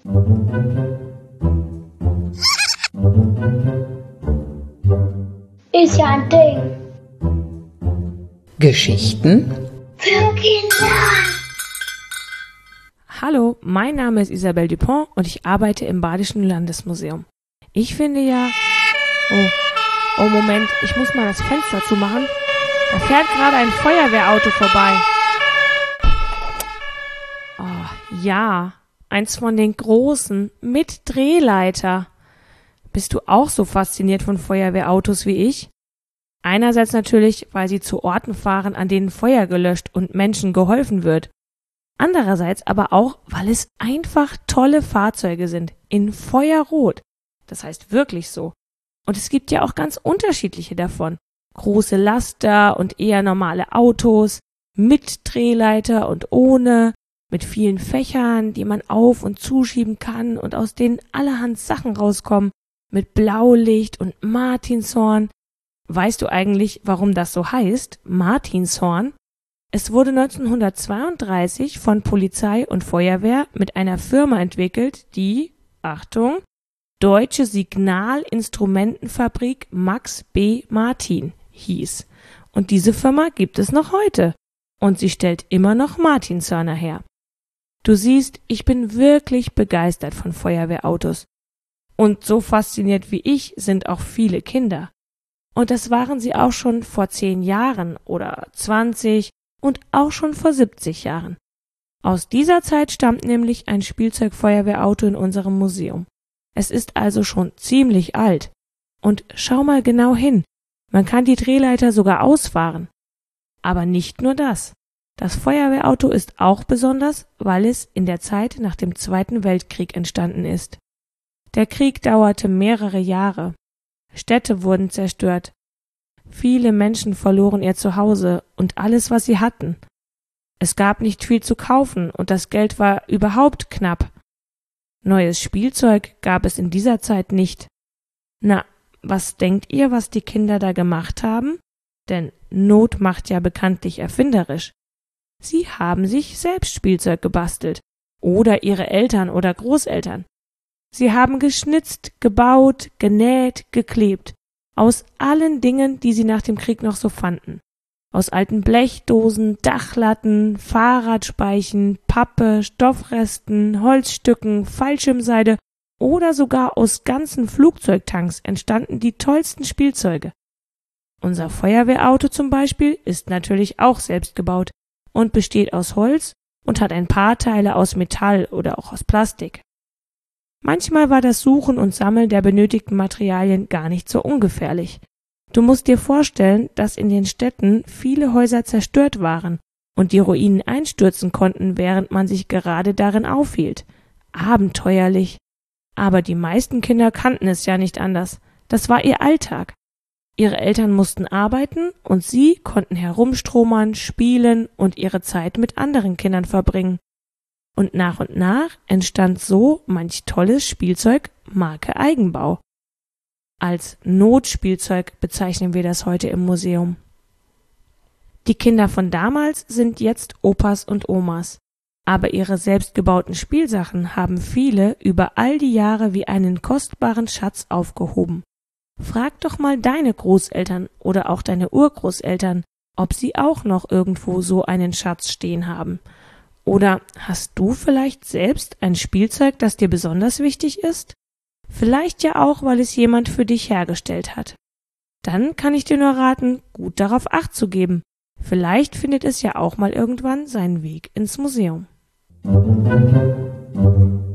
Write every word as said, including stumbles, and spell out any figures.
Ist ja ein Ding. Geschichten Für Kinder. Hallo, mein Name ist Isabelle Dupont und ich arbeite im Badischen Landesmuseum. Ich finde ja... Oh, oh Moment, ich muss mal das Fenster zumachen. Da fährt gerade ein Feuerwehrauto vorbei. Oh, ja, eins von den großen, mit Drehleiter. Bist du auch so fasziniert von Feuerwehrautos wie ich? Einerseits natürlich, weil sie zu Orten fahren, an denen Feuer gelöscht und Menschen geholfen wird. Andererseits aber auch, weil es einfach tolle Fahrzeuge sind, in Feuerrot. Das heißt wirklich so. Und es gibt ja auch ganz unterschiedliche davon. Große Laster und eher normale Autos, mit Drehleiter und ohne, mit vielen Fächern, die man auf- und zuschieben kann und aus denen allerhand Sachen rauskommen, mit Blaulicht und Martinshorn. Weißt du eigentlich, warum das so heißt, Martinshorn? Es wurde neunzehnhundertzweiunddreißig von Polizei und Feuerwehr mit einer Firma entwickelt, die, Achtung, Deutsche Signalinstrumentenfabrik Max B. Martin hieß. Und diese Firma gibt es noch heute. Und sie stellt immer noch Martinshörner her. Du siehst, ich bin wirklich begeistert von Feuerwehrautos. Und so fasziniert wie ich sind auch viele Kinder. Und das waren sie auch schon vor zehn Jahren oder zwanzig und auch schon vor siebzig Jahren. Aus dieser Zeit stammt nämlich ein Spielzeugfeuerwehrauto in unserem Museum. Es ist also schon ziemlich alt. Und schau mal genau hin, man kann die Drehleiter sogar ausfahren. Aber nicht nur das. Das Feuerwehrauto ist auch besonders, weil es in der Zeit nach dem Zweiten Weltkrieg entstanden ist. Der Krieg dauerte mehrere Jahre. Städte wurden zerstört. Viele Menschen verloren ihr Zuhause und alles, was sie hatten. Es gab nicht viel zu kaufen und das Geld war überhaupt knapp. Neues Spielzeug gab es in dieser Zeit nicht. Na, was denkt ihr, was die Kinder da gemacht haben? Denn Not macht ja bekanntlich erfinderisch. Sie haben sich selbst Spielzeug gebastelt. Oder ihre Eltern oder Großeltern. Sie haben geschnitzt, gebaut, genäht, geklebt. Aus allen Dingen, die sie nach dem Krieg noch so fanden. Aus alten Blechdosen, Dachlatten, Fahrradspeichen, Pappe, Stoffresten, Holzstücken, Fallschirmseide oder sogar aus ganzen Flugzeugtanks entstanden die tollsten Spielzeuge. Unser Feuerwehrauto zum Beispiel ist natürlich auch selbst gebaut und besteht aus Holz und hat ein paar Teile aus Metall oder auch aus Plastik. Manchmal war das Suchen und Sammeln der benötigten Materialien gar nicht so ungefährlich. Du musst dir vorstellen, dass in den Städten viele Häuser zerstört waren und die Ruinen einstürzen konnten, während man sich gerade darin aufhielt. Abenteuerlich. Aber die meisten Kinder kannten es ja nicht anders. Das war ihr Alltag. Ihre Eltern mussten arbeiten und sie konnten herumstromern, spielen und ihre Zeit mit anderen Kindern verbringen. Und nach und nach entstand so manch tolles Spielzeug Marke Eigenbau. Als Notspielzeug bezeichnen wir das heute im Museum. Die Kinder von damals sind jetzt Opas und Omas, aber ihre selbstgebauten Spielsachen haben viele über all die Jahre wie einen kostbaren Schatz aufgehoben. Frag doch mal deine Großeltern oder auch deine Urgroßeltern, ob sie auch noch irgendwo so einen Schatz stehen haben. Oder hast du vielleicht selbst ein Spielzeug, das dir besonders wichtig ist? Vielleicht ja auch, weil es jemand für dich hergestellt hat. Dann kann ich dir nur raten, gut darauf Acht zu geben. Vielleicht findet es ja auch mal irgendwann seinen Weg ins Museum.